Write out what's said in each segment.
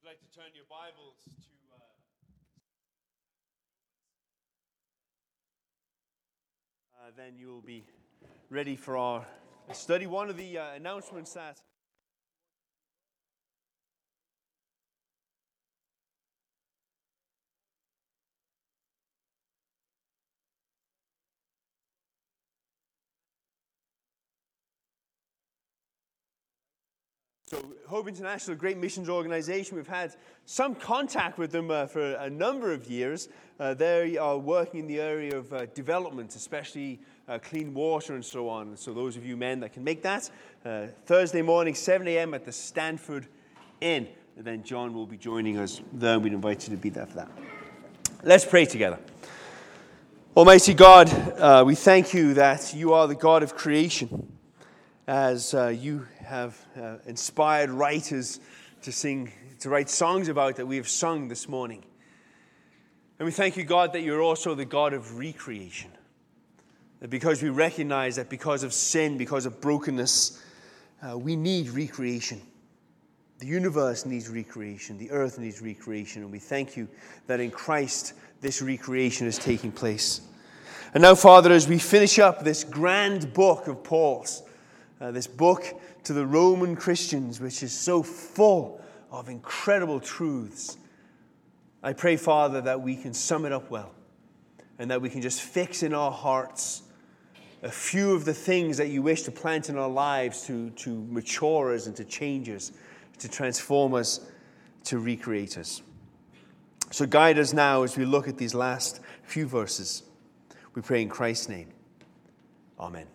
I'd like to turn your Bibles to then you'll be ready for our study. One of the announcements that Hope International, a great missions organization. We've had some contact with them for a number of years. They are working in the area of development, especially clean water and so on. So those of you men that can make that, Thursday morning, 7 a.m. at the Stanford Inn. And then John will be joining us there, and we'd invite you to be there for that. Let's pray together. Almighty God, we thank you that you are the God of creation, as you have inspired writers to write songs about that we have sung this morning. And we thank you, God, that you're also the God of recreation. That because we recognize that because of sin, because of brokenness, we need recreation. The universe needs recreation. The earth needs recreation. And we thank you that in Christ, this recreation is taking place. And now, Father, as we finish up this grand book of Paul's, this book to the Roman Christians, which is so full of incredible truths, I pray, Father, that we can sum it up well and that we can just fix in our hearts a few of the things that you wish to plant in our lives to mature us and to change us, to transform us, to recreate us. So guide us now as we look at these last few verses. We pray in Christ's name. Amen.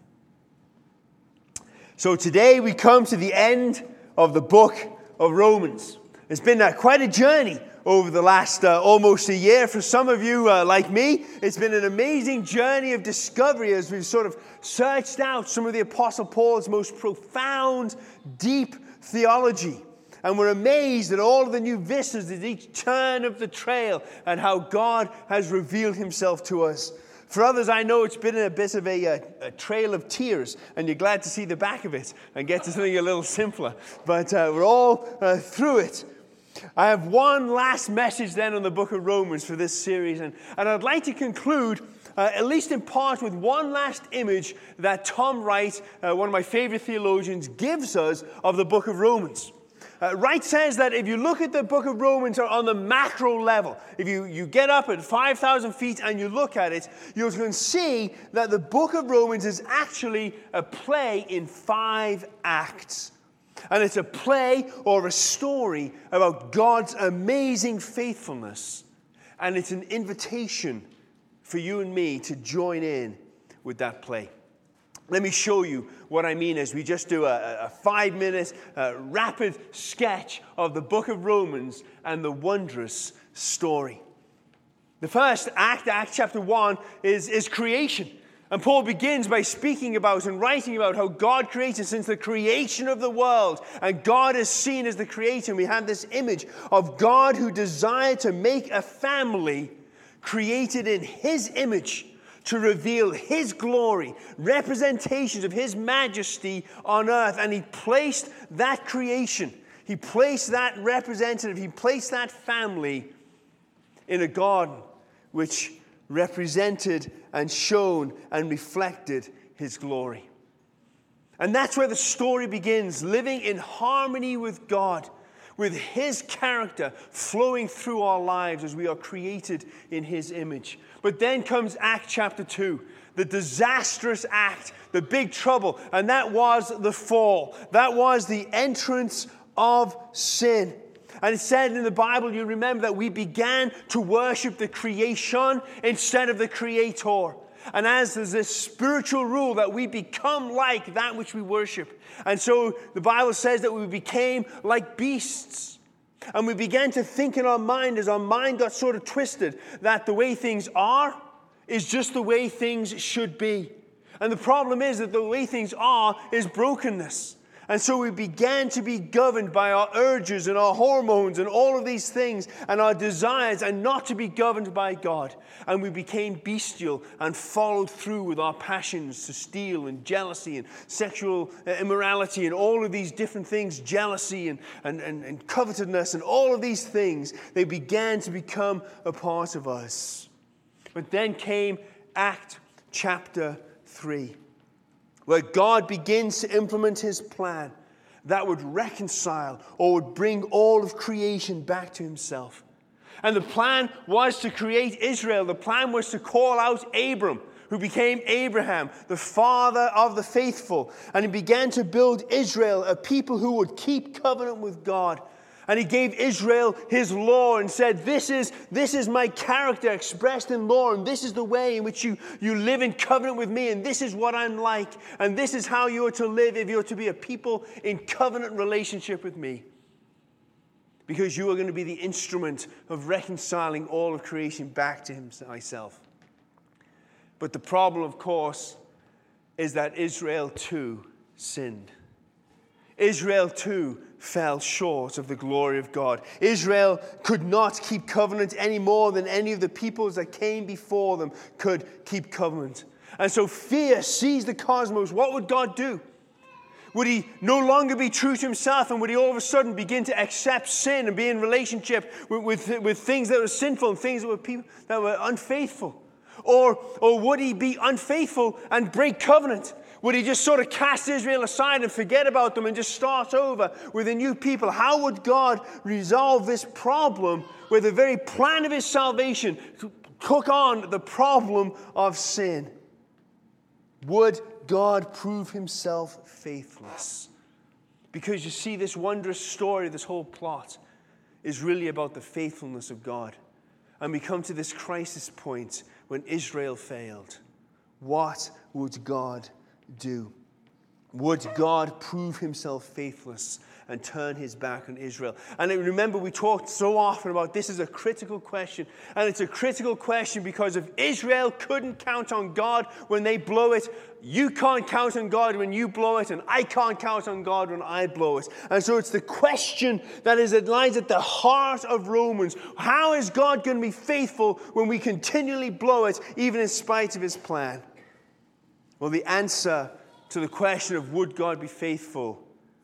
So today we come to the end of the book of Romans. It's been quite a journey over the last almost a year. For some of you like me, it's been an amazing journey of discovery as we've sort of searched out some of the Apostle Paul's most profound, deep theology. And we're amazed at all of the new vistas at each turn of the trail and how God has revealed himself to us. For others, I know it's been a bit of a trail of tears, and you're glad to see the back of it and get to something a little simpler. But we're all through it. I have one last message then on the book of Romans for this series, and I'd like to conclude, at least in part, with one last image that Tom Wright, one of my favorite theologians, gives us of the book of Romans. Wright says that if you look at the book of Romans on the macro level, if you get up at 5,000 feet and you look at it, you can see that the book of Romans is actually a play in 5 acts. And it's a play or a story about God's amazing faithfulness. And it's an invitation for you and me to join in with that play. Let me show you what I mean as we just do a 5-minute rapid sketch of the book of Romans and the wondrous story. The first act, Act chapter 1, is creation. And Paul begins by speaking about and writing about how God created since the creation of the world. And God is seen as the creator. And we have this image of God who desired to make a family created in his image, to reveal his glory, representations of his majesty on earth. And he placed that creation, he placed that representative, he placed that family in a garden which represented and shone and reflected his glory. And that's where the story begins, living in harmony with God, with his character flowing through our lives as we are created in his image. But then comes Act chapter 2, the disastrous act, the big trouble, and that was the fall. That was the entrance of sin. And it said in the Bible, you remember, that we began to worship the creation instead of the creator. And as there's this spiritual rule that we become like that which we worship. And so the Bible says that we became like beasts. And we began to think in our mind, as our mind got sort of twisted, that the way things are is just the way things should be. And the problem is that the way things are is brokenness. And so we began to be governed by our urges and our hormones and all of these things and our desires, and not to be governed by God. And we became bestial and followed through with our passions to steal and jealousy and sexual immorality and all of these different things, jealousy and covetousness and all of these things. They began to become a part of us. But then came Acts chapter 3. Where God begins to implement his plan that would reconcile or would bring all of creation back to himself. And the plan was to create Israel. The plan was to call out Abram, who became Abraham, the father of the faithful. And he began to build Israel, a people who would keep covenant with God. And he gave Israel his law and said, this is my character expressed in law, and this is the way in which you live in covenant with me, and this is what I'm like, and this is how you are to live if you are to be a people in covenant relationship with me. Because you are going to be the instrument of reconciling all of creation back to myself. But the problem, of course, is that Israel too sinned. Israel too fell short of the glory of God. Israel could not keep covenant any more than any of the peoples that came before them could keep covenant. And so fear seized the cosmos. What would God do? Would he no longer be true to himself, and would he all of a sudden begin to accept sin and be in relationship with things that were sinful and things that were unfaithful? Or would he be unfaithful and break covenant? Would he just sort of cast Israel aside and forget about them and just start over with a new people? How would God resolve this problem where the very plan of his salvation took on the problem of sin? Would God prove himself faithless? Because you see, this wondrous story, this whole plot, is really about the faithfulness of God. And we come to this crisis point when Israel failed. What would God do? Would God prove himself faithless and turn his back on Israel? And remember, we talked so often about this is a critical question. And it's a critical question because if Israel couldn't count on God when they blow it, you can't count on God when you blow it, and I can't count on God when I blow it. And so it's the question that lies at the heart of Romans. How is God going to be faithful when we continually blow it, even in spite of his plan? Well, the answer to the question of would God be faithful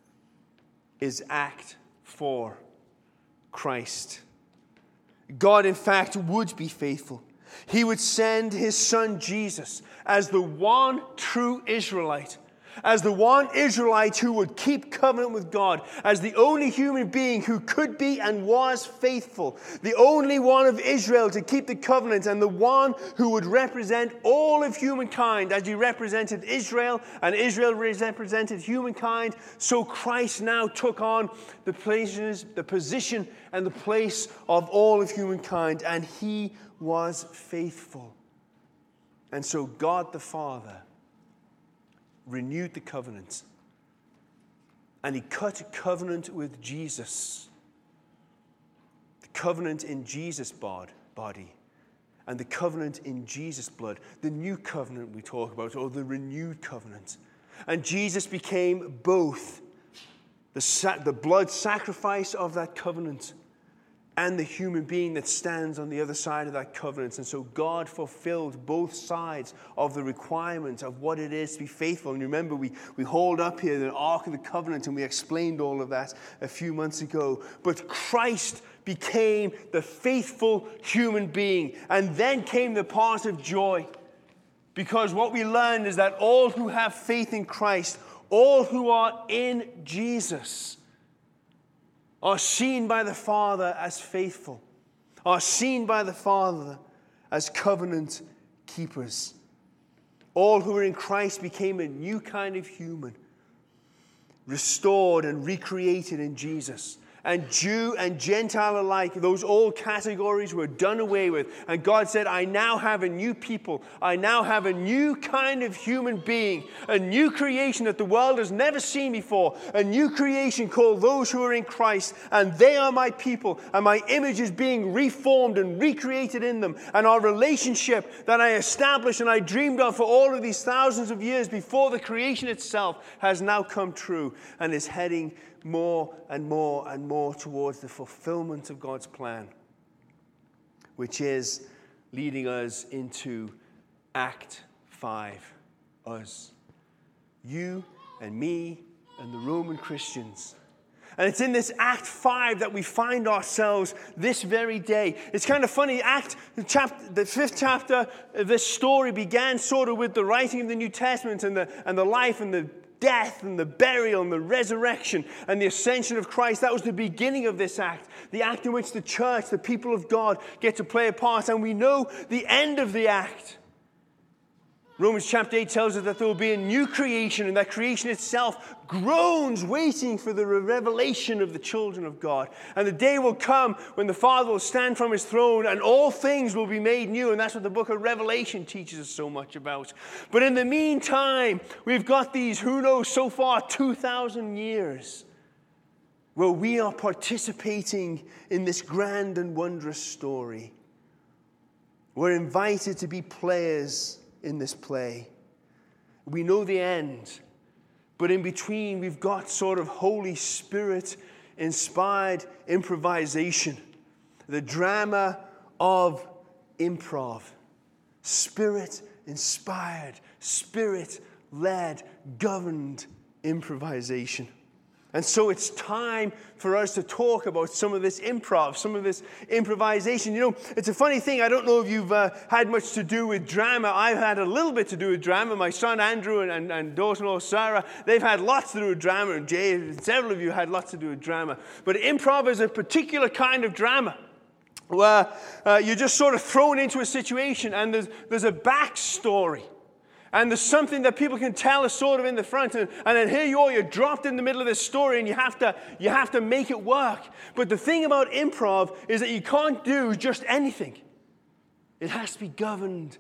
is Act 4, Christ. God, in fact, would be faithful. He would send his son Jesus as the one true Israelite, as the one Israelite who would keep covenant with God, as the only human being who could be and was faithful, the only one of Israel to keep the covenant, and the one who would represent all of humankind as he represented Israel, and Israel represented humankind. So Christ now took on the position and the place of all of humankind, and he was faithful. And so God the Father renewed the covenant, and he cut covenant with Jesus, the covenant in Jesus' body, and the covenant in Jesus' blood, the new covenant we talk about, or the renewed covenant. And Jesus became both the blood sacrifice of that covenant and the human being that stands on the other side of that covenant. And so God fulfilled both sides of the requirement of what it is to be faithful. And remember, we hold up here the Ark of the Covenant, and we explained all of that a few months ago. But Christ became the faithful human being. And then came the part of joy. Because what we learned is that all who have faith in Christ, all who are in Jesus, are seen by the Father as faithful, are seen by the Father as covenant keepers. All who are in Christ became a new kind of human, restored and recreated in Jesus. and Jew and Gentile alike, those old categories were done away with. And God said, I now have a new people. I now have a new kind of human being, a new creation that the world has never seen before, a new creation called those who are in Christ. And they are my people, and my image is being reformed and recreated in them. And our relationship that I established and I dreamed of for all of these thousands of years before the creation itself has now come true and is heading more and more and more towards the fulfillment of God's plan, which is leading us into Act 5. Us. You and me and the Roman Christians. And it's in this Act 5 that we find ourselves this very day. It's kind of funny. The 5th chapter of this story began sort of with the writing of the New Testament and the life and the death and the burial and the resurrection and the ascension of Christ. That was the beginning of this act. The act in which the church, the people of God, get to play a part. And we know the end of the act. Romans chapter 8 tells us that there will be a new creation, and that creation itself groans waiting for the revelation of the children of God. And the day will come when the Father will stand from his throne and all things will be made new. And that's what the book of Revelation teaches us so much about. But in the meantime, we've got these, who knows, so far 2,000 years where we are participating in this grand and wondrous story. We're invited to be players in this play. We know the end, but in between we've got sort of Holy Spirit inspired improvisation, the drama of improv, Spirit inspired, Spirit led, governed improvisation. And so it's time for us to talk about some of this improv, some of this improvisation. You know, it's a funny thing. I don't know if you've had much to do with drama. I've had a little bit to do with drama. My son Andrew and daughter-in-law Sarah, they've had lots to do with drama. And Jay, and several of you had lots to do with drama. But improv is a particular kind of drama where you're just sort of thrown into a situation and there's a backstory. And there's something that people can tell is sort of in the front. And then here you are, you're dropped in the middle of this story and you have to make it work. But the thing about improv is that you can't do just anything. It has to be governed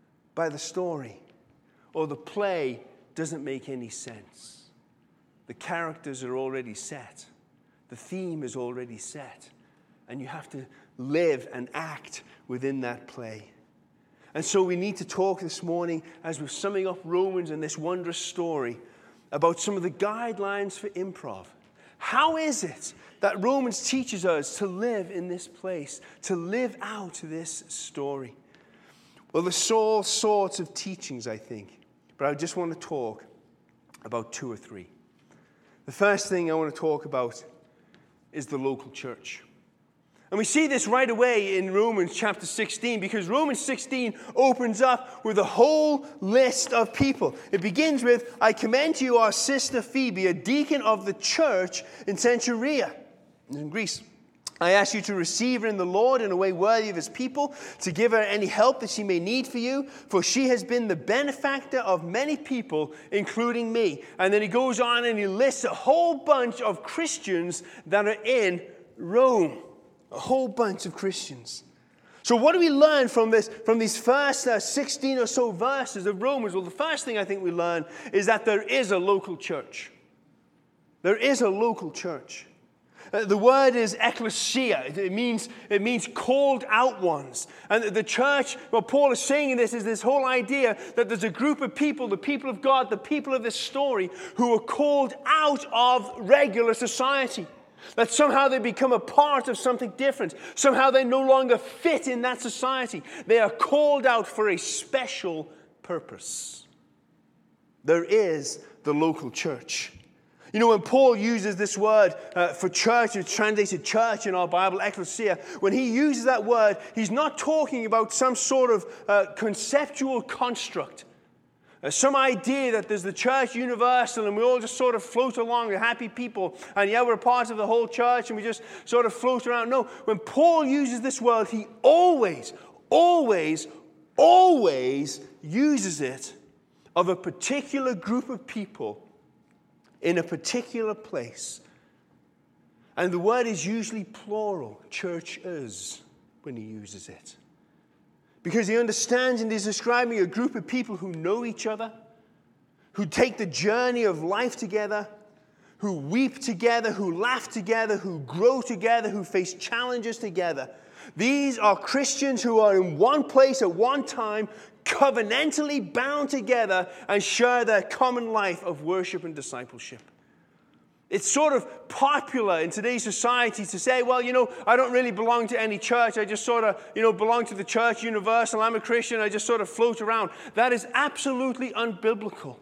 by the story, or the play doesn't make any sense. The characters are already set. The theme is already set. And you have to live and act within that play. And so we need to talk this morning, as we're summing up Romans and this wondrous story, about some of the guidelines for improv. How is it that Romans teaches us to live in this place, to live out this story? Well, there's all sorts of teachings, I think, but I just want to talk about two or three. The first thing I want to talk about is the local church. And we see this right away in Romans chapter 16, because Romans 16 opens up with a whole list of people. It begins with, I commend to you our sister Phoebe, a deacon of the church in Cenchreae, in Greece. I ask you to receive her in the Lord in a way worthy of his people, to give her any help that she may need for you, for she has been the benefactor of many people, including me. And then he goes on and he lists a whole bunch of Christians that are in Rome. A whole bunch of Christians. So what do we learn from these first 16 or so verses of Romans? Well, the first thing I think we learn is that there is a local church. There is a local church. The word is ecclesia. It means called out ones. And the church, what Paul is saying in this is this whole idea that there's a group of people, the people of God, the people of this story, who are called out of regular society. That somehow they become a part of something different. Somehow they no longer fit in that society. They are called out for a special purpose. There is the local church. You know, when Paul uses this word for church, it's translated church in our Bible, ecclesia. When he uses that word, he's not talking about some sort of conceptual construct. Some idea that there's the church universal and we all just sort of float along, we're happy people, and yeah, we're part of the whole church and we just sort of float around. No, when Paul uses this word, he always uses it of a particular group of people in a particular place. And the word is usually plural, churches, when he uses it. Because he understands and he's describing a group of people who know each other, who take the journey of life together, who weep together, who laugh together, who grow together, who face challenges together. These are Christians who are in one place at one time, covenantally bound together and share their common life of worship and discipleship. It's sort of popular in today's society to say, well, I don't really belong to any church. I just sort of, belong to the church universal. I'm a Christian. I just sort of float around. That is absolutely unbiblical.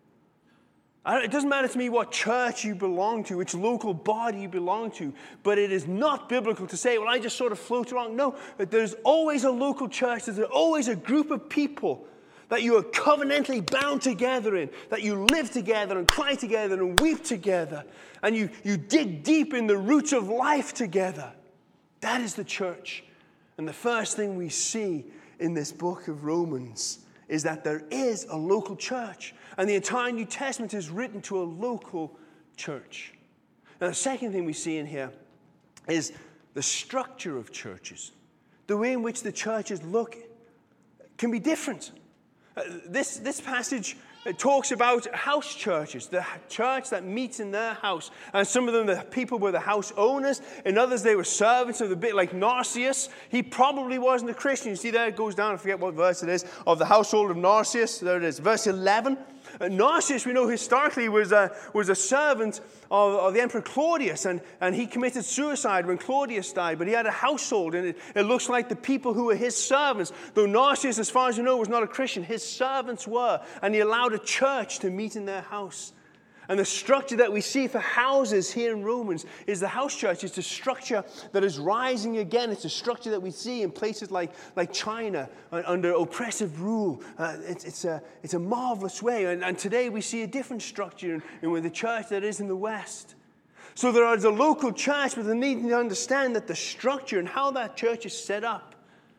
It doesn't matter to me what church you belong to, which local body you belong to, but it is not biblical to say, well, I just sort of float around. No, there's always a local church. There's always a group of people that you are covenantally bound together in, that you live together and cry together and weep together, and you dig deep in the roots of life together. That is the church. And the first thing we see in this book of Romans is that there is a local church. And the entire New Testament is written to a local church. Now, the second thing we see in here is the structure of churches. The way in which the churches look can be different. This passage talks about house churches, the church that meets in their house. And some of them, the people were the house owners. In others, they were servants of a bit like Narcissus. He probably wasn't a Christian. You see there, it goes down, I forget what verse it is, of the household of Narcissus. There it is, verse 11. Narcissus, we know historically, was a servant of the Emperor Claudius, and he committed suicide when Claudius died, but he had a household, and it looks like the people who were his servants, though Narcissus, as far as we know, was not a Christian, his servants were, and he allowed a church to meet in their house. And the structure that we see for houses here in Romans is the house church. It's a structure that is rising again. It's a structure that we see in places like China under oppressive rule. It's a marvelous way. And today we see a different structure in the church that is in the West. So there is a local church, but they need to understand that the structure and how that church is set up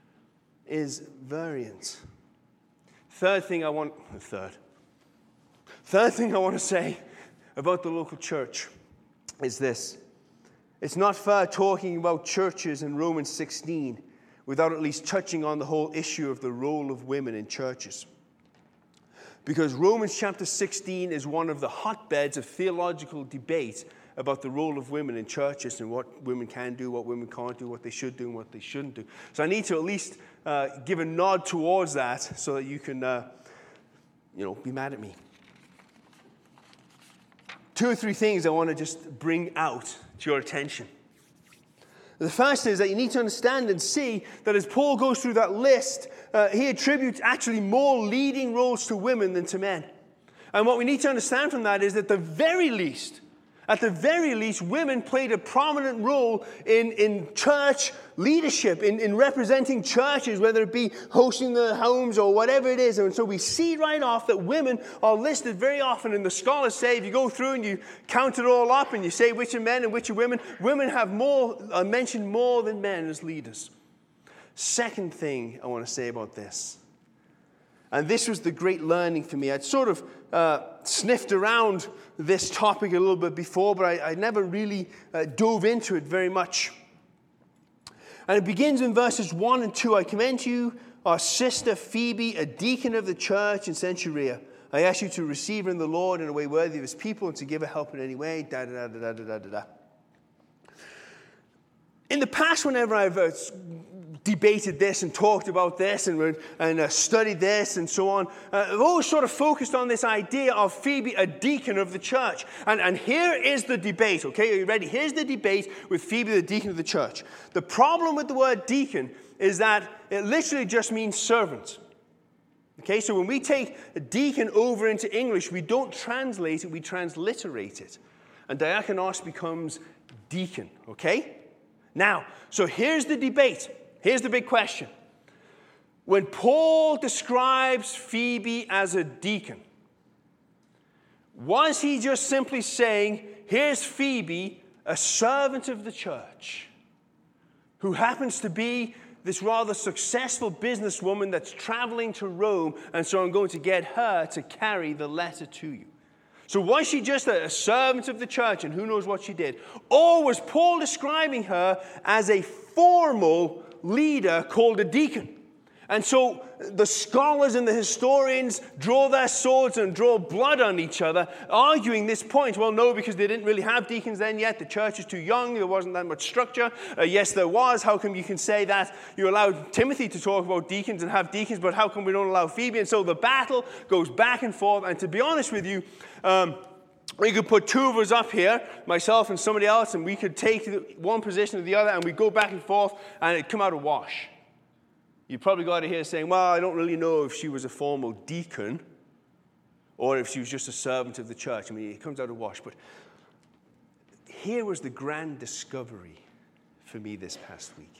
is variant. Third thing I want to say about the local church is this. It's not fair talking about churches in Romans 16 without at least touching on the whole issue of the role of women in churches. Because Romans chapter 16 is one of the hotbeds of theological debate about the role of women in churches and what women can do, what women can't do, what they should do and what they shouldn't do. So I need to at least give a nod towards that so that you can, be mad at me. 2 or 3 things I want to just bring out to your attention. The first is that you need to understand and see that as Paul goes through that list, he attributes actually more leading roles to women than to men. And what we need to understand from that is that at the very least, women played a prominent role in church leadership, in representing churches, whether it be hosting their homes or whatever it is. And so we see right off that women are listed very often. And the scholars say, if you go through and you count it all up and you say which are men and which are women, women have mentioned more than men as leaders. Second thing I want to say about this, and this was the great learning for me. I'd sort of sniffed around this topic a little bit before, but I never really dove into it very much. And it begins in verses 1 and 2. I commend to you our sister Phoebe, a deacon of the church in Cenchrea. I ask you to receive her in the Lord in a way worthy of his people and to give her help in any way. In the past, whenever I've debated this and talked about this and studied this and so on, I've always sort of focused on this idea of Phoebe, a deacon of the church. And here is the debate, okay? Are you ready? Here's the debate with Phoebe, the deacon of the church. The problem with the word deacon is that it literally just means servant. Okay, so when we take a deacon over into English, we don't translate it, we transliterate it. And diakonos becomes deacon, okay? Now, so here's the debate. Here's the big question. When Paul describes Phoebe as a deacon, was he just simply saying, here's Phoebe, a servant of the church, who happens to be this rather successful businesswoman that's traveling to Rome, and so I'm going to get her to carry the letter to you? So was she just a servant of the church, and who knows what she did? Or was Paul describing her as a formal leader called a deacon? And so the scholars and the historians draw their swords and draw blood on each other, arguing this point. Well, no, because they didn't really have deacons then yet. The church is too young. There wasn't that much structure. Yes, there was. How come you can say that? You allowed Timothy to talk about deacons and have deacons, but how come we don't allow Phoebe? And so the battle goes back and forth. And to be honest with you, we could put two of us up here, myself and somebody else, and we could take one position or the other, and we'd go back and forth, and it'd come out a wash. You probably got to hear saying, well, I don't really know if she was a formal deacon or if she was just a servant of the church. I mean, it comes out a wash. But here was the grand discovery for me this past week.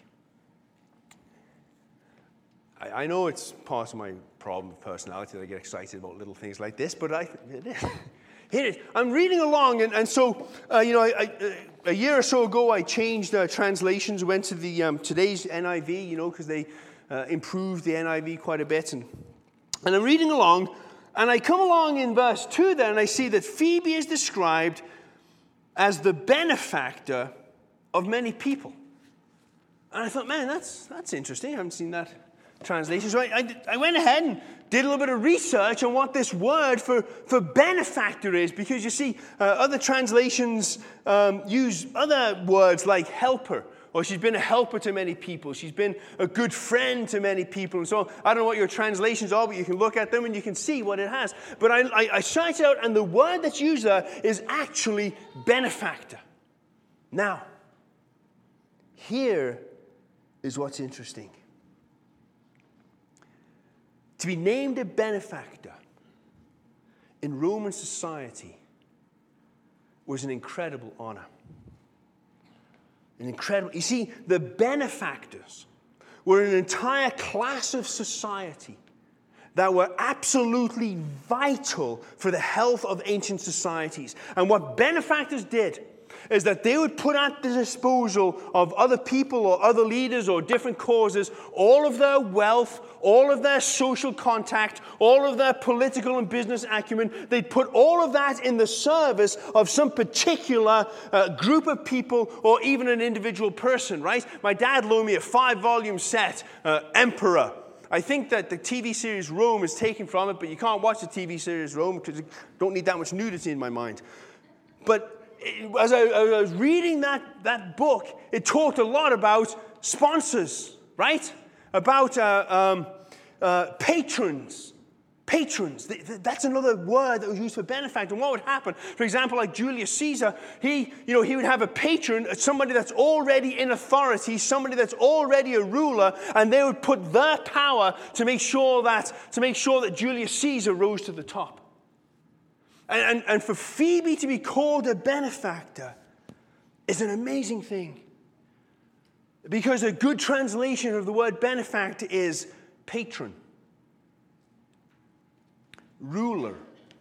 I know it's part of my problem of personality that I get excited about little things like this, but it is. Here it is. I'm reading along, and so, a year or so ago, I changed translations, went to the today's NIV, because they improved the NIV quite a bit. And I'm reading along, and I come along in verse 2 there, and I see that Phoebe is described as the benefactor of many people. And I thought, man, that's interesting. I haven't seen that translation. So I went ahead and did a little bit of research on what this word for benefactor is, because you see, other translations use other words like helper, or she's been a helper to many people. She's been a good friend to many people. And so I don't know what your translations are, but you can look at them and you can see what it has. But I searched it out, and the word that's used there is actually benefactor. Now, here is what's interesting. To be named a benefactor in Roman society was an incredible honor. You see, the benefactors were an entire class of society that were absolutely vital for the health of ancient societies. And what benefactors did is that they would put at the disposal of other people or other leaders or different causes all of their wealth, all of their social contact, all of their political and business acumen. They'd put all of that in the service of some particular group of people or even an individual person, right? My dad loaned me a 5-volume set, Emperor. I think that the TV series Rome is taken from it, but you can't watch the TV series Rome because you don't need that much nudity in my mind. But as I was reading that book, it talked a lot about sponsors, right? About patrons. Patrons. That's another word that was used for benefactor. And what would happen? For example, like Julius Caesar, he would have a patron, somebody that's already in authority, somebody that's already a ruler, and they would put their power to make sure that Julius Caesar rose to the top. And for Phoebe to be called a benefactor is an amazing thing. Because a good translation of the word benefactor is patron, ruler,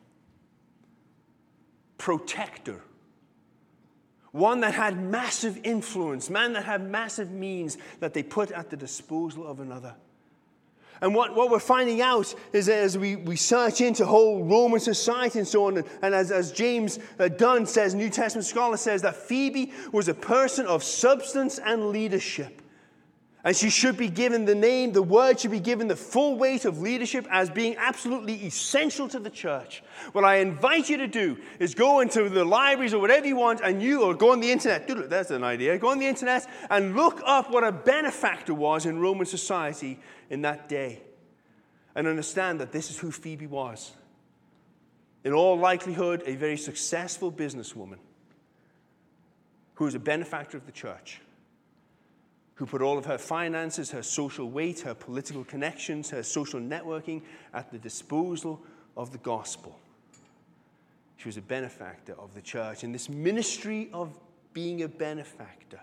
protector, one that had massive influence, man that had massive means that they put at the disposal of another. And what we're finding out is that as we search into whole Roman society and so on, and as James Dunn says, New Testament scholar says, that Phoebe was a person of substance and leadership. And she should be given the word should be given the full weight of leadership as being absolutely essential to the church. What I invite you to do is go into the libraries or whatever you want, or go on the internet. That's an idea. Go on the internet and look up what a benefactor was in Roman society in that day. And understand that this is who Phoebe was. In all likelihood, a very successful businesswoman who was a benefactor of the church, who put all of her finances, her social weight, her political connections, her social networking at the disposal of the gospel. She was a benefactor of the church. And this ministry of being a benefactor,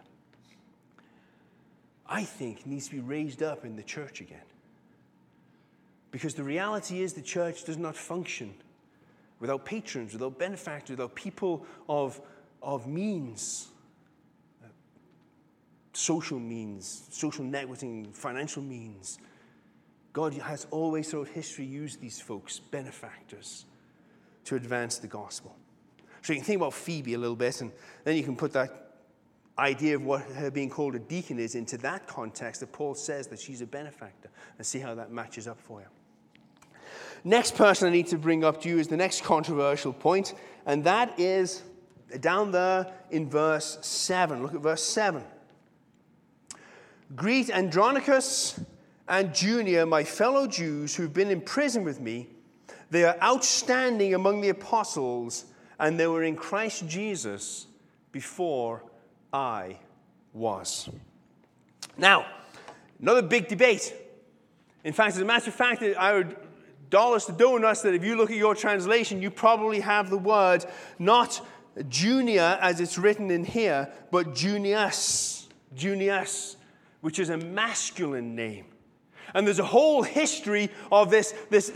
I think, needs to be raised up in the church again. Because the reality is the church does not function without patrons, without benefactors, without people of means. Social means, social networking, financial means. God has always throughout history used these folks, benefactors, to advance the gospel. So you can think about Phoebe a little bit, and then you can put that idea of what her being called a deacon is into that context that Paul says that she's a benefactor, and see how that matches up for you. Next person I need to bring up to you is the next controversial point, and that is down there in verse 7. Look at verse 7. Greet Andronicus and Junia, my fellow Jews who've been in prison with me. They are outstanding among the apostles, and they were in Christ Jesus before I was. Now, another big debate. In fact, as a matter of fact, I would dollars to donuts that if you look at your translation, you probably have the word not Junia as it's written in here, but Junius, which is a masculine name. And there's a whole history of this.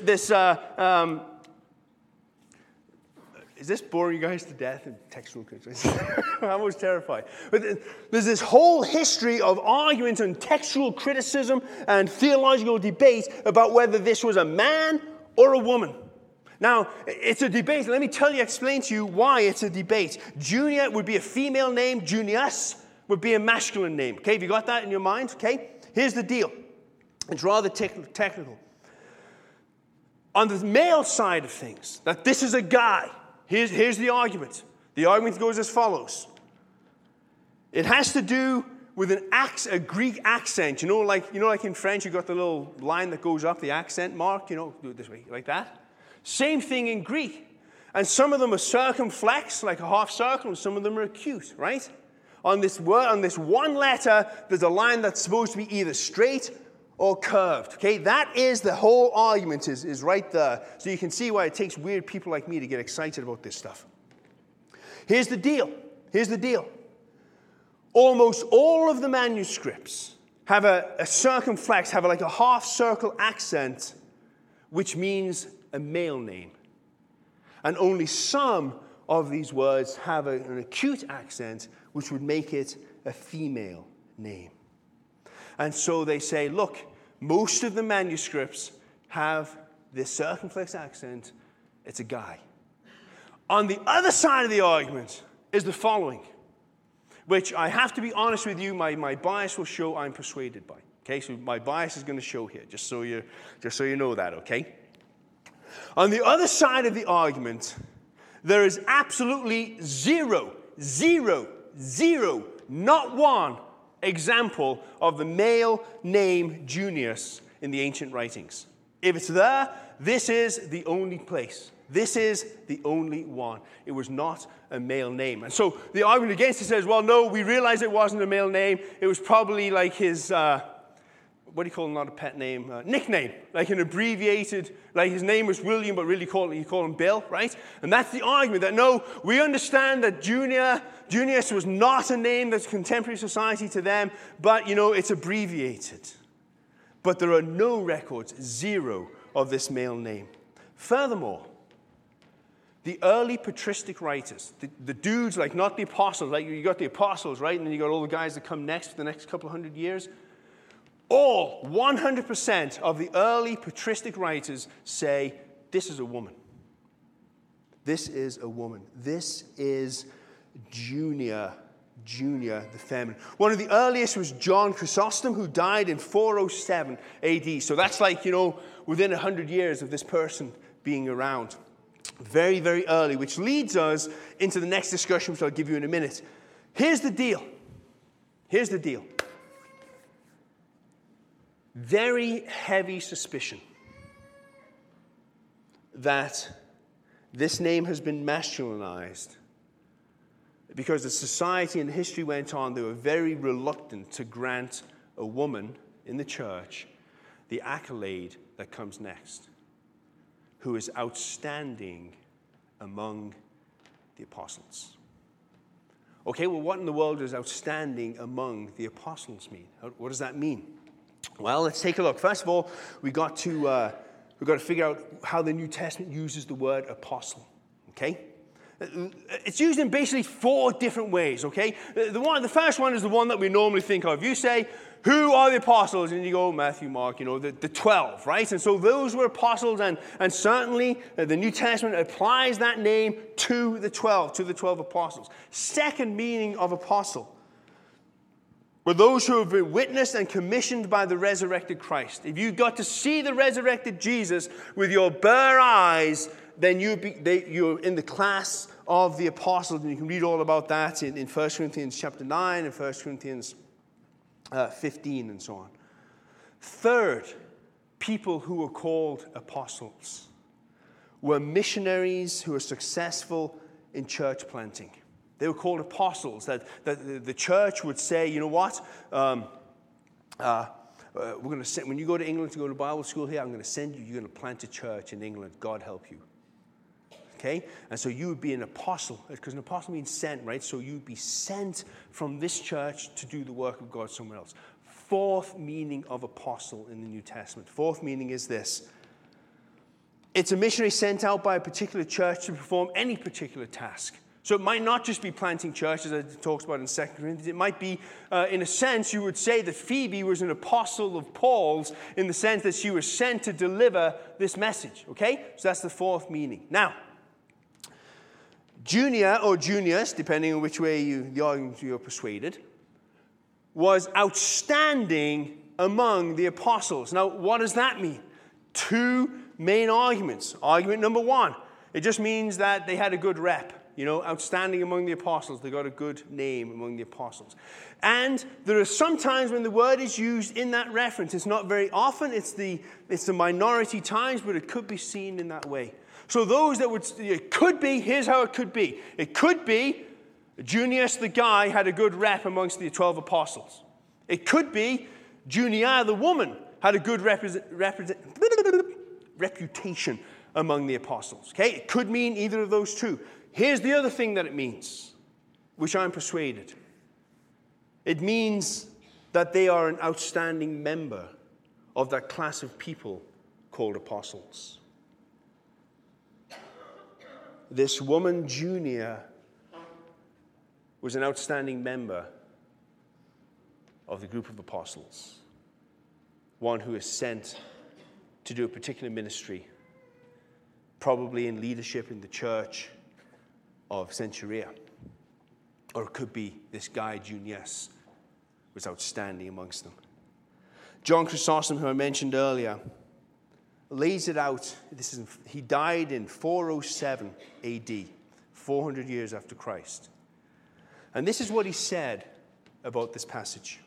Is this boring you guys to death in textual criticism? I'm always terrified. But there's this whole history of argument and textual criticism and theological debate about whether this was a man or a woman. Now, it's a debate. Let me explain to you why it's a debate. Junia would be a female name. Junius would be a masculine name. Okay, have you got that in your mind? Okay, here's the deal. It's rather technical. On the male side of things, that this is a guy. Here's the argument. The argument goes as follows. It has to do with a Greek accent. You know, like in French, you got the little line that goes up, the accent mark. Do it this way, like that. Same thing in Greek. And some of them are circumflex, like a half circle, and some of them are acute, right? On this one letter, there's a line that's supposed to be either straight or curved. Okay, that is the whole argument is right there. So you can see why it takes weird people like me to get excited about this stuff. Here's the deal. Almost all of the manuscripts have a circumflex, have like a half circle accent, which means a male name. And only some of these words have an acute accent, which would make it a female name. And so they say, look, most of the manuscripts have this circumflex accent. It's a guy. On the other side of the argument is the following, which I have to be honest with you, my bias will show I'm persuaded by. Okay, so my bias is going to show here, just so you know that, okay? On the other side of the argument, there is absolutely zero, not one example of the male name Junius in the ancient writings. If it's there, this is the only place. This is the only one. It was not a male name. And so the argument against it says, well, no, we realize it wasn't a male name. It was probably like his, what do you call him, not a pet name, nickname, like an abbreviated, like his name was William, but really you call him Bill, right? And that's the argument, that no, we understand that Junius was not a name that's contemporary society to them, but, it's abbreviated. But there are no records, zero, of this male name. Furthermore, the early patristic writers, the dudes, like not the apostles, like you got the apostles, right? And then you got all the guys that come next for the next couple of hundred years. All 100% of the early patristic writers say, this is a woman. This is a woman. This is Junia, the feminine. One of the earliest was John Chrysostom, who died in 407 AD. So that's like, within 100 years of this person being around. Very, very early, which leads us into the next discussion, which I'll give you in a minute. Here's the deal. Very heavy suspicion that this name has been masculinized because as society and history went on, they were very reluctant to grant a woman in the church the accolade that comes next, who is outstanding among the apostles. Okay, well, what in the world does outstanding among the apostles mean? What does that mean? Well, let's take a look. First of all, we've got to figure out how the New Testament uses the word apostle. Okay? It's used in basically 4 different ways, okay? The first one is the one that we normally think of. You say, who are the apostles? And you go, Matthew, Mark, the 12, right? And so those were apostles, and certainly the New Testament applies that name to the 12 apostles. Second meaning of apostle were those who have been witnessed and commissioned by the resurrected Christ. If you got to see the resurrected Jesus with your bare eyes, then you're in the class of the apostles, and you can read all about that in 1 Corinthians chapter 9 and 1 Corinthians 15 and so on. Third, people who were called apostles were missionaries who were successful in church planting. They were called apostles, that the church would say, you know what, we're going to send, when you go to England to go to Bible school here, I'm going to send you, you're going to plant a church in England. God help you. Okay? And so you would be an apostle, because an apostle means sent, right? So you'd be sent from this church to do the work of God somewhere else. Fourth meaning of apostle in the New Testament. Fourth meaning is this. It's a missionary sent out by a particular church to perform any particular task. So it might not just be planting churches, as it talks about in 2 Corinthians. It might be, in a sense, you would say that Phoebe was an apostle of Paul's in the sense that she was sent to deliver this message. Okay? So that's the fourth meaning. Now, Junia or Junius, depending on which way you're persuaded, was outstanding among the apostles. Now, what does that mean? 2 main arguments. Argument number 1, it just means that they had a good rep. Outstanding among the apostles. They got a good name among the apostles. And there are some times when the word is used in that reference. It's not very often. It's the minority times, but it could be seen in that way. So those that it could be, here's how it could be. It could be Junius the guy had a good rep amongst the 12 apostles. It could be Junia the woman had a good reputation among the apostles. Okay? It could mean either of those 2. Here's the other thing that it means, which I'm persuaded. It means that they are an outstanding member of that class of people called apostles. This woman, Junia, was an outstanding member of the group of apostles, one who is sent to do a particular ministry, probably in leadership in the church of Centuria. Or it could be this guy, Junius, was outstanding amongst them. John Chrysostom, who I mentioned earlier, lays it out. He died in 407 AD, 400 years after Christ. And this is what he said about this passage.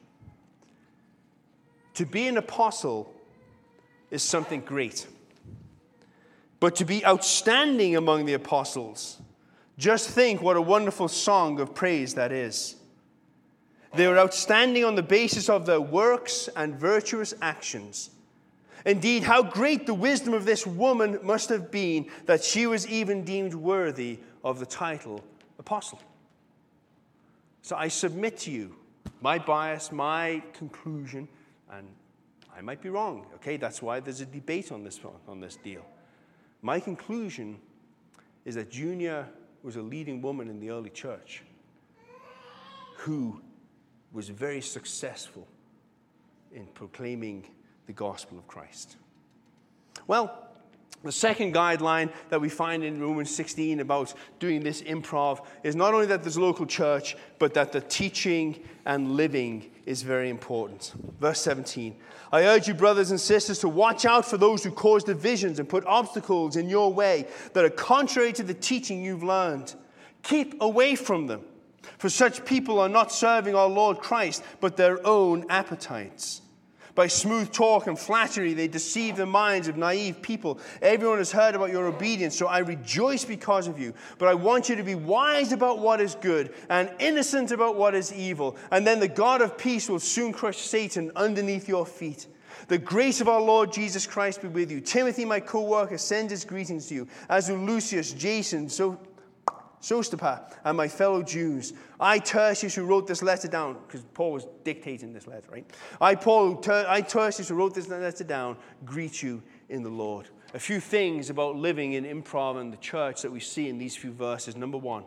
To be an apostle is something great. But to be outstanding among the apostles, just think what a wonderful song of praise that is. They were outstanding on the basis of their works and virtuous actions. Indeed, how great the wisdom of this woman must have been that she was even deemed worthy of the title apostle. So I submit to you my bias, my conclusion, and I might be wrong. Okay, that's why there's a debate on this deal. My conclusion is that Junia was a leading woman in the early church who was very successful in proclaiming the gospel of Christ. Well, the second guideline that we find in Romans 16 about doing this improv is not only that there's a local church, but that the teaching and living is very important. Verse 17, I urge you, brothers and sisters, to watch out for those who cause divisions and put obstacles in your way that are contrary to the teaching you've learned. Keep away from them, for such people are not serving our Lord Christ, but their own appetites. By smooth talk and flattery, they deceive the minds of naive people. Everyone has heard about your obedience, so I rejoice because of you. But I want you to be wise about what is good and innocent about what is evil. And then the God of peace will soon crush Satan underneath your feet. The grace of our Lord Jesus Christ be with you. Timothy, my co-worker, sends his greetings to you, as do Lucius, Jason, Sostapa, and my fellow Jews. I, Tertius, who wrote this letter down, because Paul was dictating this letter, right? I, Tertius, who wrote this letter down, greet you in the Lord. A few things about living in Improv and the church that we see in these few verses. Number one,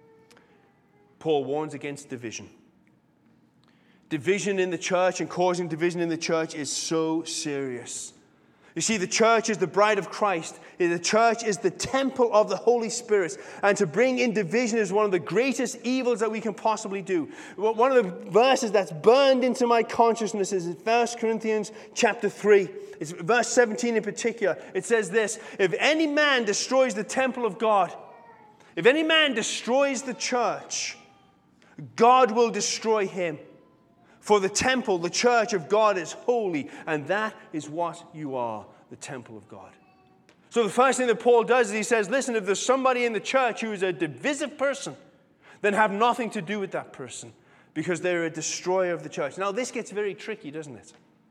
Paul warns against division. Division in the church and causing division in the church is so serious. You see, the church is the bride of Christ. The church is the temple of the Holy Spirit. And to bring in division is one of the greatest evils that we can possibly do. One of the verses that's burned into my consciousness is in 1 Corinthians chapter 3. It's verse 17 in particular. It says this: if any man destroys the temple of God, if any man destroys the church, God will destroy him. For the temple, the church of God is holy, and that is what you are, the temple of God. So the first thing that Paul does is he says, listen, if there's somebody in the church who is a divisive person, then have nothing to do with that person, because they're a destroyer of the church. Now this gets very tricky, doesn't it?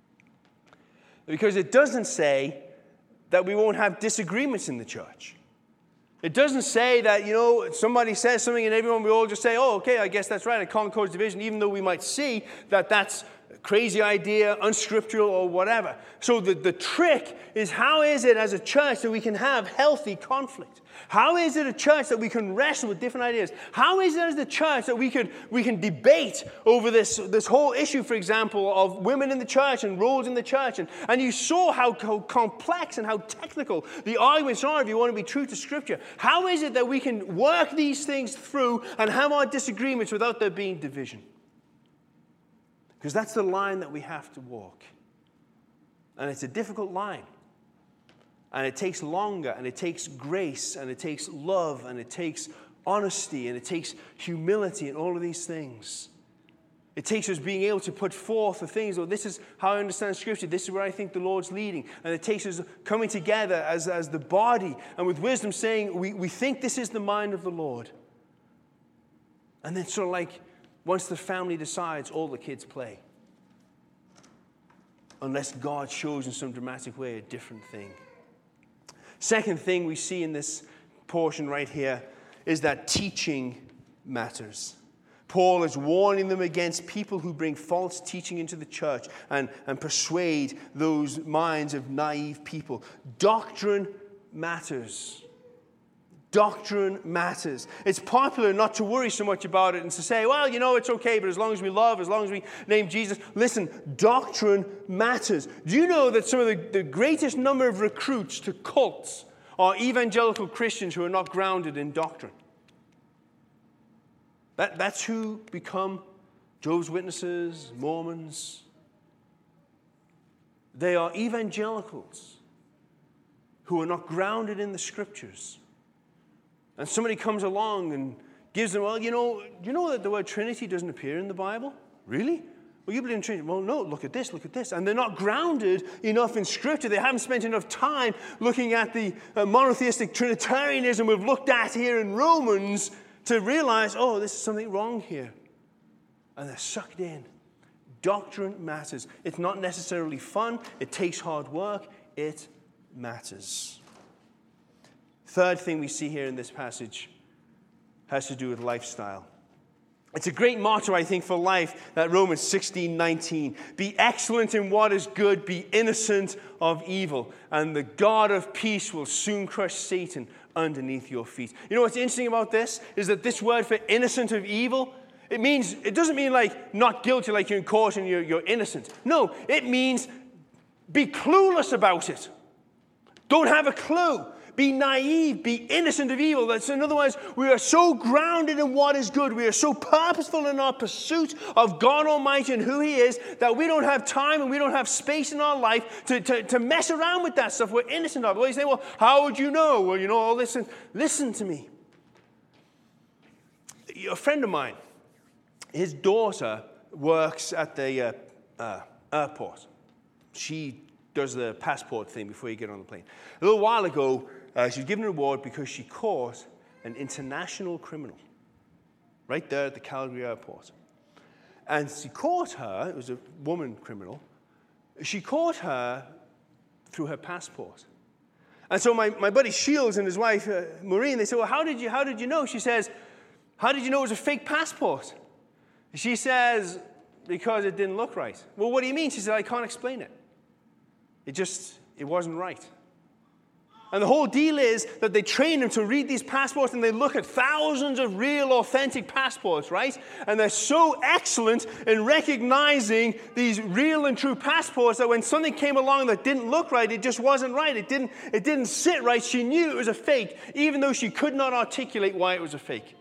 Because it doesn't say that we won't have disagreements in the church. It doesn't say that, somebody says something and everyone, we all just say, oh, okay, I guess that's right. It can't cause division, even though we might see that that's a crazy idea, unscriptural, or whatever. So the trick is, how is it as a church that we can have healthy conflict? How is it a church that we can wrestle with different ideas? How is it as the church that we can debate over this whole issue, for example, of women in the church and roles in the church? And you saw how complex and how technical the arguments are if you want to be true to Scripture. How is it that we can work these things through and have our disagreements without there being division? Because that's the line that we have to walk. And it's a difficult line. And it takes longer, and it takes grace, and it takes love, and it takes honesty, and it takes humility, and all of these things. It takes us being able to put forth the things, this is how I understand Scripture, this is where I think the Lord's leading. And it takes us coming together as the body, and with wisdom saying, we think this is the mind of the Lord. And then sort of like, once the family decides, all the kids play. Unless God shows in some dramatic way a different thing. Second thing we see in this portion right here is that teaching matters. Paul is warning them against people who bring false teaching into the church and persuade those minds of naive people. Doctrine matters. Doctrine matters. It's popular not to worry so much about it and to say, well, it's okay, but as long as we love, as long as we name Jesus. Listen, doctrine matters. Do you know that some of the greatest number of recruits to cults are evangelical Christians who are not grounded in doctrine? That's who become Jehovah's Witnesses, Mormons. They are evangelicals who are not grounded in the Scriptures. And somebody comes along and gives them, well, you know that the word Trinity doesn't appear in the Bible? Really? Well, you believe in Trinity. Well, no, look at this. And they're not grounded enough in Scripture. They haven't spent enough time looking at the monotheistic Trinitarianism we've looked at here in Romans to realize, oh, this is something wrong here. And they're sucked in. Doctrine matters. It's not necessarily fun. It takes hard work. It matters. Third thing we see here in this passage has to do with lifestyle. It's a great motto, I think, for life, that Romans 16:19. Be excellent in what is good, be innocent of evil, and the God of peace will soon crush Satan underneath your feet. You know what's interesting about this is that this word for innocent of evil, it doesn't mean like not guilty, like you're in court and you're innocent. No, it means be clueless about it. Don't have a clue. Be naive, be innocent of evil. That's, in other words, we are so grounded in what is good. We are so purposeful in our pursuit of God Almighty and who He is that we don't have time and we don't have space in our life to mess around with that stuff. We're innocent of it. Well, you say, well, how would you know? Well, all this. Listen to me. A friend of mine, his daughter works at the airport. She does the passport thing before you get on the plane. A little while ago, she was given an award because she caught an international criminal right there at the Calgary airport. And she caught her, it was a woman criminal, she caught her through her passport. And so my buddy Shields and his wife, Maureen, they said, well, how did you know? She says, how did you know it was a fake passport? She says, because it didn't look right. Well, what do you mean? She said, I can't explain it. It wasn't right. And the whole deal is that they train them to read these passports, and they look at thousands of real, authentic passports, right? And they're so excellent in recognizing these real and true passports that when something came along that didn't look right, it just wasn't right. It didn't sit right. She knew it was a fake, even though she could not articulate why it was a fake.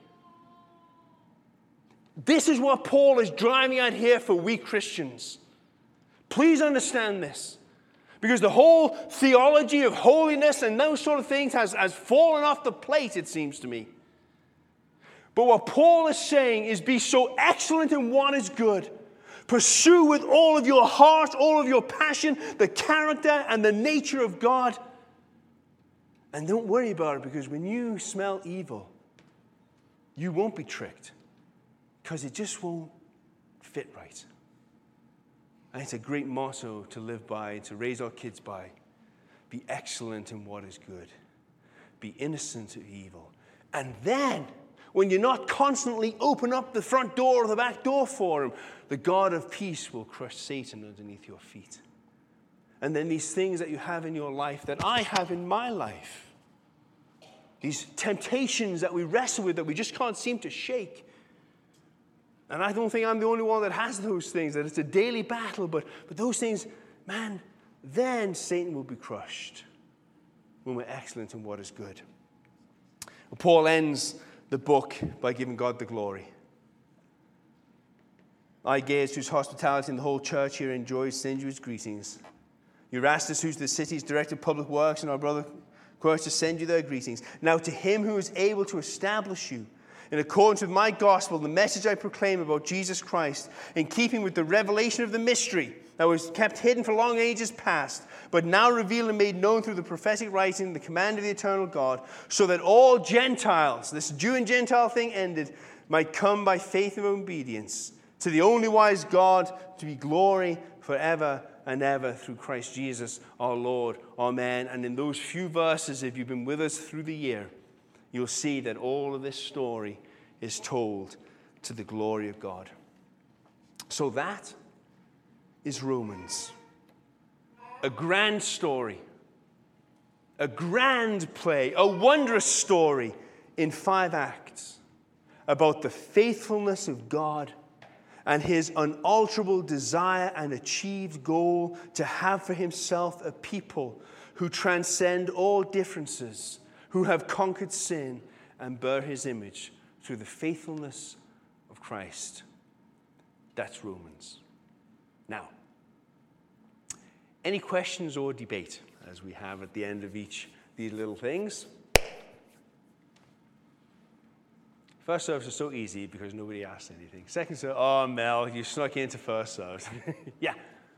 This is what Paul is driving at here for we Christians. Please understand this. Because the whole theology of holiness and those sort of things has fallen off the plate, it seems to me. But what Paul is saying is be so excellent in what is good. Pursue with all of your heart, all of your passion, the character and the nature of God. And don't worry about it, because when you smell evil, you won't be tricked. Because it just won't fit right. And it's a great motto to live by, to raise our kids by. Be excellent in what is good. Be innocent of evil. And then, when you're not constantly open up the front door or the back door for him, the God of peace will crush Satan underneath your feet. And then these things that you have in your life, that I have in my life, these temptations that we wrestle with, that we just can't seem to shake. And I don't think I'm the only one that has those things, that it's a daily battle. But those things, man, then Satan will be crushed when we're excellent in what is good. Well, Paul ends the book by giving God the glory. I, Gaius, whose hospitality in the whole church here enjoys, send you his greetings. Erastus, who's the city's director of public works, and our brother Quartus send you their greetings. Now to him who is able to establish you, in accordance with my gospel, the message I proclaim about Jesus Christ, in keeping with the revelation of the mystery that was kept hidden for long ages past, but now revealed and made known through the prophetic writing, the command of the eternal God, so that all Gentiles, this Jew and Gentile thing ended, might come by faith and obedience to the only wise God, to be glory forever and ever through Christ Jesus our Lord. Amen. And in those few verses, if you've been with us through the year, you'll see that all of this story is told to the glory of God. So that is Romans. A grand story, a grand play, a wondrous story in 5 acts about the faithfulness of God and his unalterable desire and achieved goal to have for himself a people who transcend all differences, who have conquered sin and bear his image through the faithfulness of Christ. That's Romans. Now, any questions or debate, as we have at the end of each of these little things? First service was so easy because nobody asked anything. Second service, oh, Mel, you snuck into first service. Yeah.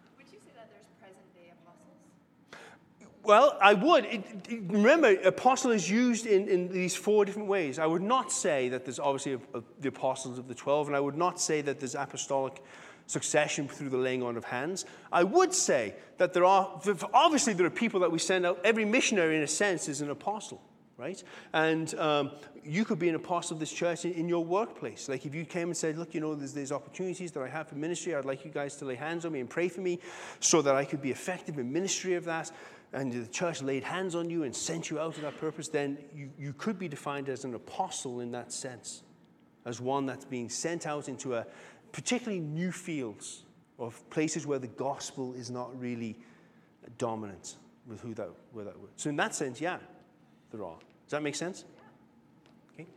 Well, I would. Remember, apostle is used in these 4 different ways. I would not say that there's obviously the apostles of the 12, and I would not say that there's apostolic succession through the laying on of hands. I would say that there are people that we send out. Every missionary, in a sense, is an apostle, right? And you could be an apostle of this church in your workplace. Like if you came and said, look, there's these opportunities that I have for ministry. I'd like you guys to lay hands on me and pray for me so that I could be effective in ministry of that. And the church laid hands on you and sent you out to that purpose, then you could be defined as an apostle in that sense, as one that's being sent out into a particularly new fields of places where the gospel is not really dominant with where that would. So in that sense, yeah, there are. Does that make sense? Okay.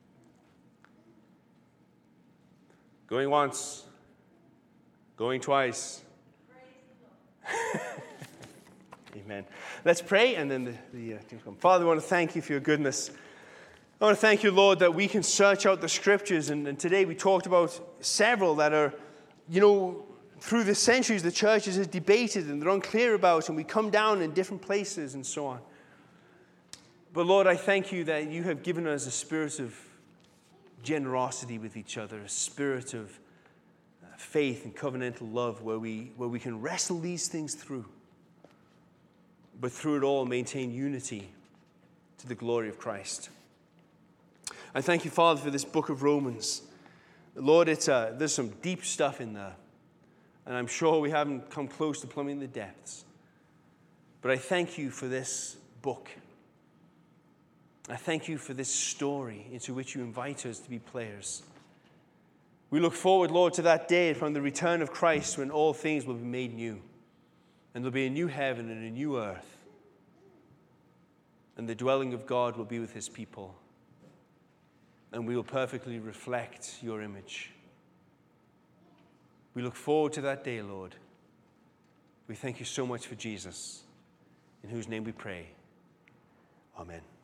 Going once, going twice. Amen. Let's pray, and then the come. Father, I want to thank you for your goodness. I want to thank you, Lord, that we can search out the scriptures, and today we talked about several that are, through the centuries the church has debated and they're unclear about, and we come down in different places and so on. But Lord, I thank you that you have given us a spirit of generosity with each other, a spirit of faith and covenantal love where we can wrestle these things through. But through it all, maintain unity to the glory of Christ. I thank you, Father, for this book of Romans. Lord, there's some deep stuff in there. And I'm sure we haven't come close to plumbing the depths. But I thank you for this book I thank you for this story into which you invite us to be players. We look forward, Lord, to that day from the return of Christ when all things will be made new. And there'll be a new heaven and a new earth. And the dwelling of God will be with his people. And we will perfectly reflect your image. We look forward to that day, Lord. We thank you so much for Jesus, in whose name we pray. Amen.